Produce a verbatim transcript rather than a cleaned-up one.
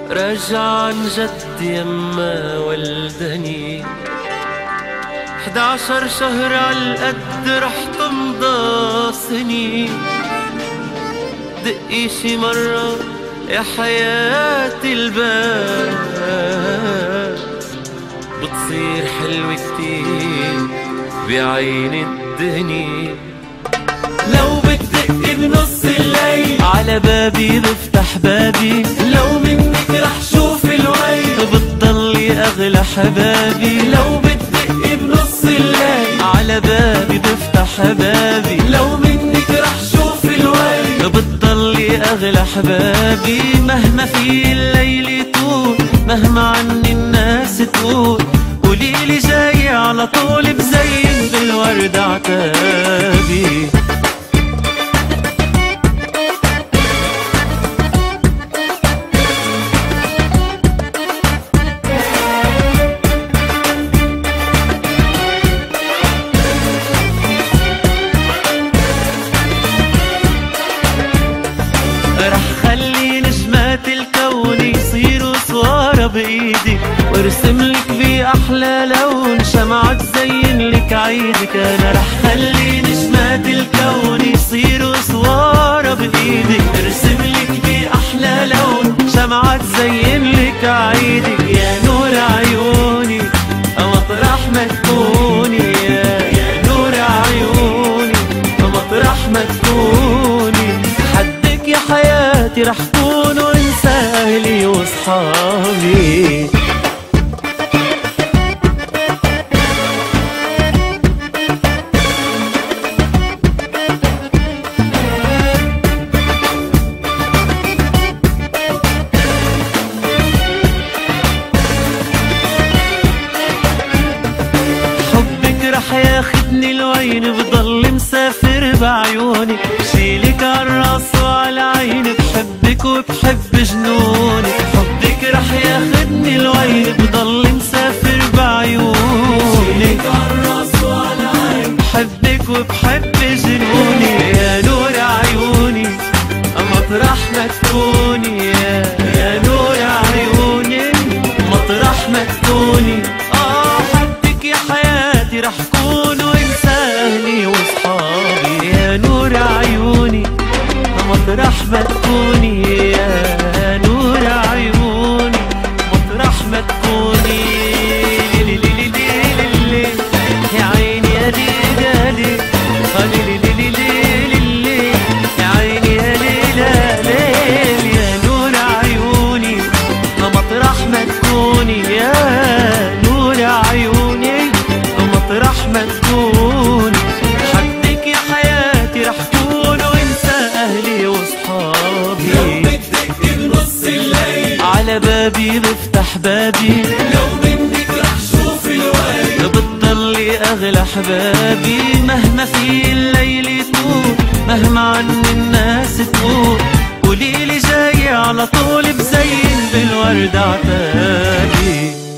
راجع عن جد يما ولدني، حدعشر شهر عالقد رح تمضى سنين. دقي شي مرة يا حياتي الباب، بتصير حلوة كتير بعين الدنيا. لو بتدق بنص الليل على بابي بفتح بابي، لو منك رح شوف الويل بتضلي أغلى حبابي. لو بتدق بنص الليل على بابي بفتح بابي، لو منك رح شوف الويل بتضلي أغلى حبابي. مهما في الليل يطول، مهما عني الناس تقول، قوليلي جاي على طول بزين بالورد عتابي. رح خلي نجمات الكون يصيروا صورة بإيدي، وارسملك بأحلى لون شمعة تزين لك عيدك. أنا رح خلي نجمات الكون يصيروا صورة بإيدي، ارسملك بأحلى لون شمعة تزين لك عيدك. يا نور عيوني مطرح ما تكوني، يا نور عيوني مطرح ما تكوني. حدك يا حياتي رح كون وانسى اهلي واصحابي. حبك رح ياخدني لوين بضل مسافر بعيوني، بشيلك عالراس وعلى عيني، بحبك وبحب جنوني. حبك رح ياخدني لوين بضل مسافر بعيوني، بشيلك عالراس وعلى عيني، بحبك وبحب جنوني. يا نور عيوني مطرح ما تكوني، يا نور عيوني مطرح ما تكوني. اه حدك يا حياتي رح كون وانسى اهلي واصحابي. يا نور عيوني مطرح ما تكوني، يا نور عيوني مطرح ما تكوني. ليلي ليلي ليلي ليلي يا عيني يا ليلي يا ليلي، ليلي ليلي ليلي يا عيني يا ليلي يا ليلي. يا نور عيوني مطرح ما تكوني، يا نور عيوني مطرح ما تكوني. حدك يا حياتي رح كون وانسى اهلي واصحابي. لو بدك بنص الليل على بابي بفتح بابي، لو منك رح شوف الويل بتضلي اغلى حبابي. مهما في الليل يطول، مهما عني الناس تقول، قوليلي جاي على طول بزين بالورد عتابي.